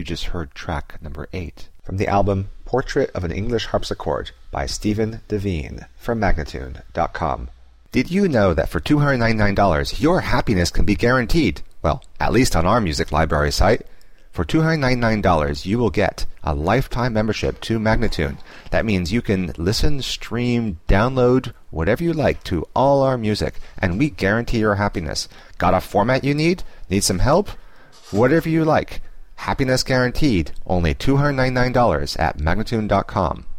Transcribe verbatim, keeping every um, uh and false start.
You just heard track number eight from the album Portrait of an English Harpsichord by Stephen Devine from Magnatune dot com. Did you know that for two hundred ninety-nine dollars your happiness can be guaranteed? Well, at least on our music library site. For two hundred ninety-nine dollars you will get a lifetime membership to Magnatune. That means you can listen, stream, download, whatever you like to all our music, and we guarantee your happiness. Got a format you need? Need some help? Whatever you like. Happiness guaranteed. Only two hundred ninety-nine dollars at Magnatune dot com.